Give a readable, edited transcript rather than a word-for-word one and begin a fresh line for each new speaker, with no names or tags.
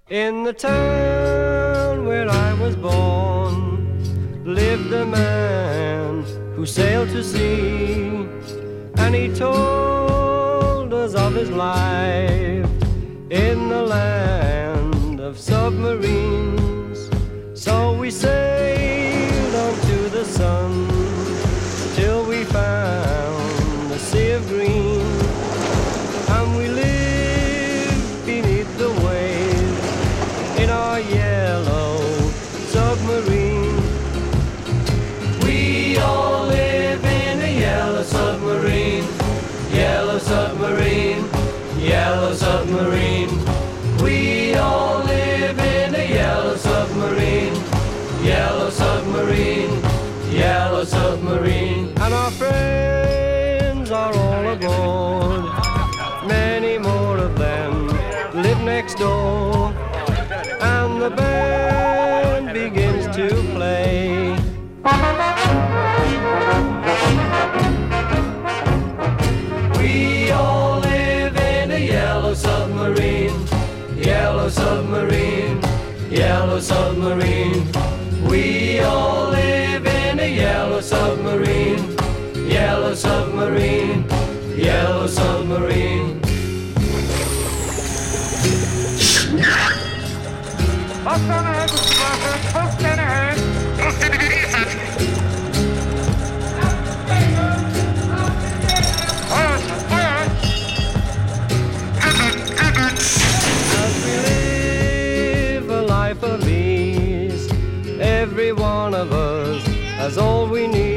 In the town where I was born lived a man who sailed to sea, and he told us of his life in the land of submarines. So we sailed on to the sun till we found the sea of green, and we lived beneath the waves in our yellow submarine. We all live in a yellow submarine, yellow submarine, yellow submarine. We all live in a yellow submarine, yellow submarine, yellow submarine. And our friends are all aboard, many more of them live next door, and the band begins to play. We all live in a yellow submarine, yellow submarine, yellow submarine. We all live in a yellow submarine, yellow submarine, yellow submarine.
Post on ahead, Mr. Barker. Post on ahead.
As we live a life of ease, every one of us has all we need.